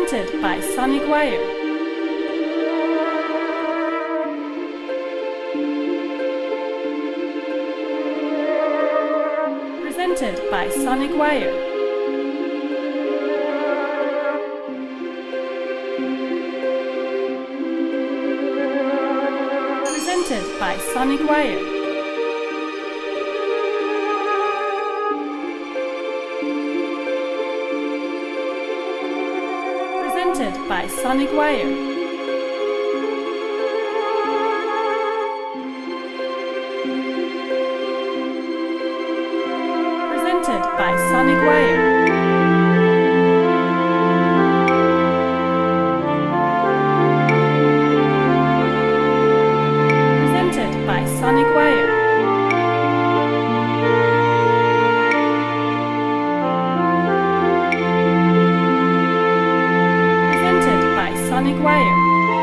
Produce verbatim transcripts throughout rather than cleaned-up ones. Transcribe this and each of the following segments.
Presented by Sonic Wire. Presented by Sonic Wire. Presented by Sonic Wire. Presented by Sonic Wire. Presented by Sonic Wire. Presented by Sonic Wire. Presented by Sonic Wire.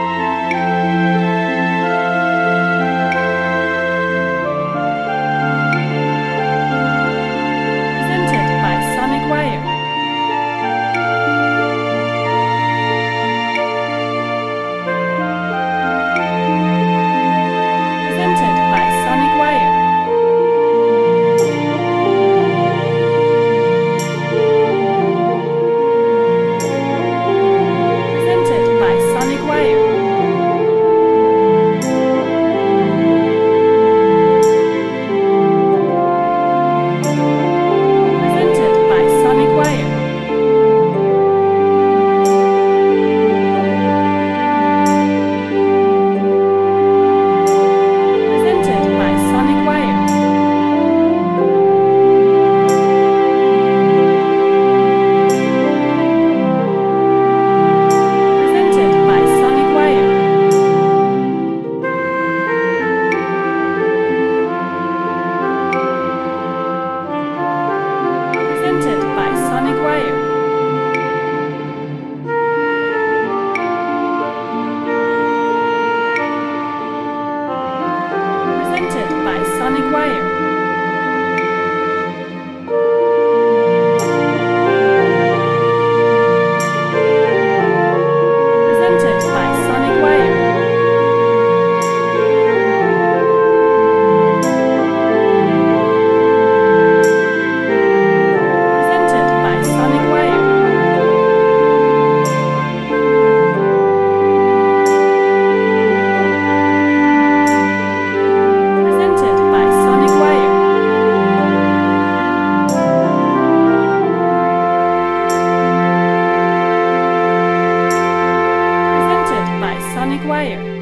Sonic Wire. Presented by Sonic Wire. Presented by Sonic Wire. Sonic Wire.